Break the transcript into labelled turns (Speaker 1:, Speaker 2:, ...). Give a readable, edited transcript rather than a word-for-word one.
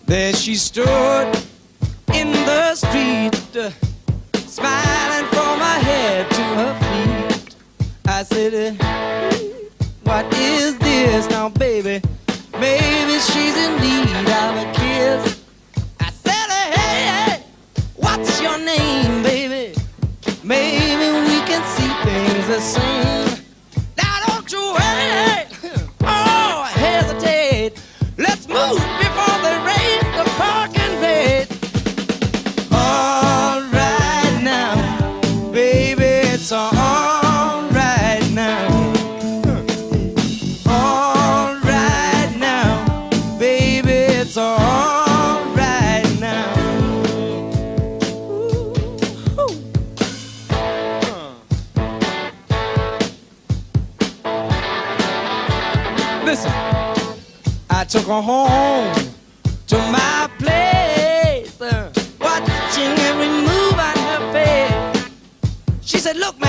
Speaker 1: There she stood in the street, smiling from her head to her feet. I said, what is this now, baby? Maybe she's in need of a kiss. I said, hey, what's your name, baby? Maybe we can see things the same. Now don't you worry, or hesitate. Let's move before they raise the parking rate. All right now, baby, it's all right now. All right now, baby, it's all right now. Listen, I took her home to my place, watching every move on her face. She said, look,